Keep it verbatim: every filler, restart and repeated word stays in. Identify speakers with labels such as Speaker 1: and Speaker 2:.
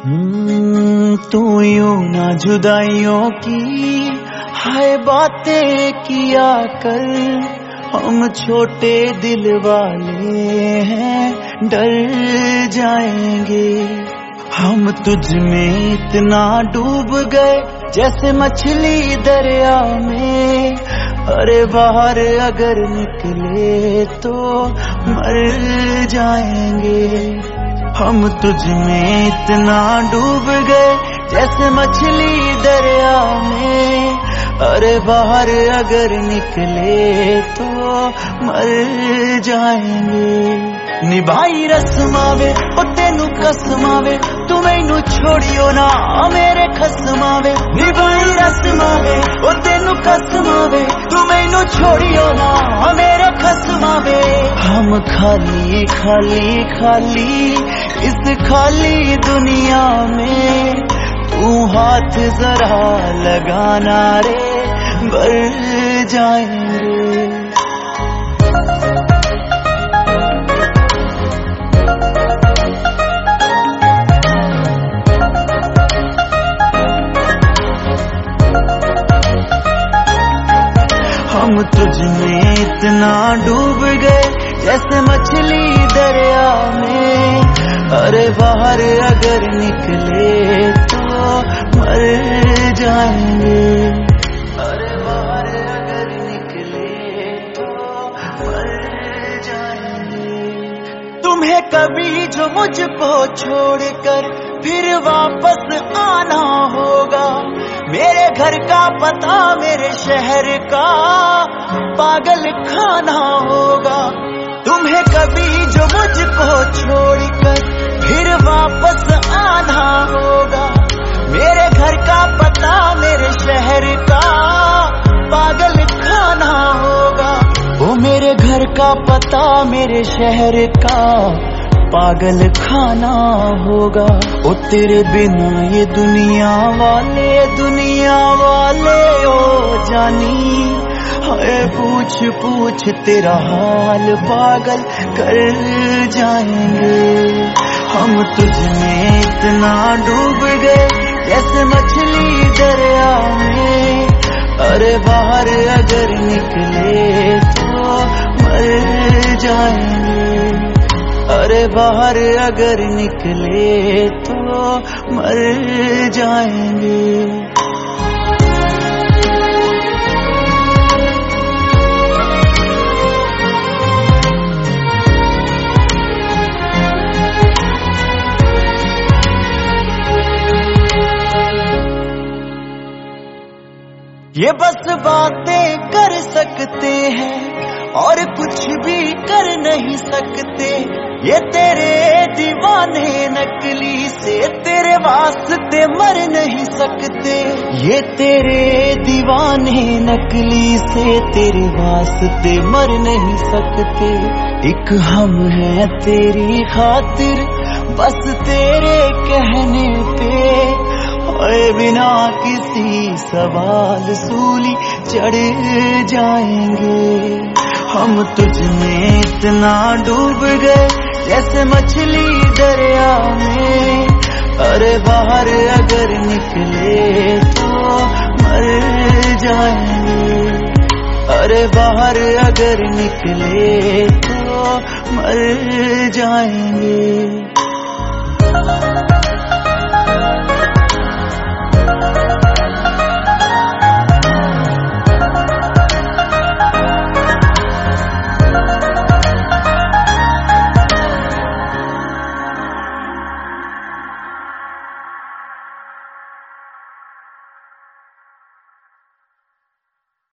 Speaker 1: हम्म, तू यूं ना जुदाइयों की हाय बातें किया कर, हम छोटे दिल वाले हैं डर जाएंगे। हम तुझ में इतना डूब गए जैसे मछली दरिया में, अरे बाहर अगर निकले तो मर जाएंगे। हम तुझ में इतना डूब गए जैसे मछली दरिया में, अरे बाहर अगर निकले तो मर जाएंगे। निभाई रस्मावे ओ तेनू कसमावे, तू मैनू छोड़ियो ना मेरे खसमावे। निभाई रस्मावे ओ तेनू कसमावे, तू मैनू छोड़ियो ना मेरे खसमावे। हम खाली खाली खाली इस खाली दुनिया में, तू हाथ जरा लगाना रे भर जाएंगे। हम तुझ में इतना डूब गए जैसे मछली दरिया में, अरे बाहर अगर निकले तो मर जाएंगे। अरे बाहर अगर निकले तो मर जाएंगे। तुम्हें कभी जो मुझको छोड़कर फिर वापस आना होगा, मेरे घर का पता मेरे शहर का पागल खाना होगा। तुम्हें कभी जो मुझको छोड़कर फिर वापस आना होगा, मेरे घर का पता मेरे शहर का पागल खाना होगा। वो मेरे घर का पता मेरे शहर का पागल खाना होगा। ओ तेरे बिना ये दुनिया वाले दुनिया वाले ओ जानी, हाय पूछ पूछ तेरा हाल पागल कर जाएंगे। हम तुझ में इतना डूब गए जैसे मछली दरिया में, अरे बाहर अगर निकले तो मर जाएंगे। अरे बाहर अगर निकले तो मर जाएंगे। ये बस बातें कर सकते हैं और कुछ भी कर नहीं सकते। ये तेरे दीवाने नकली से तेरे वास्ते मर नहीं सकते। ये तेरे दीवाने नकली से तेरे वास्ते मर नहीं सकते। एक हम हैं तेरी खातिर बस तेरे कहने पे, और बिना किसी सवाल सूली चढ़ जाएंगे। हम तुझ में इतना डूब गए जैसे मछली दरिया में, अरे बाहर अगर निकले तो मर जाएंगे। अरे बाहर अगर निकले तो मर जाएंगे।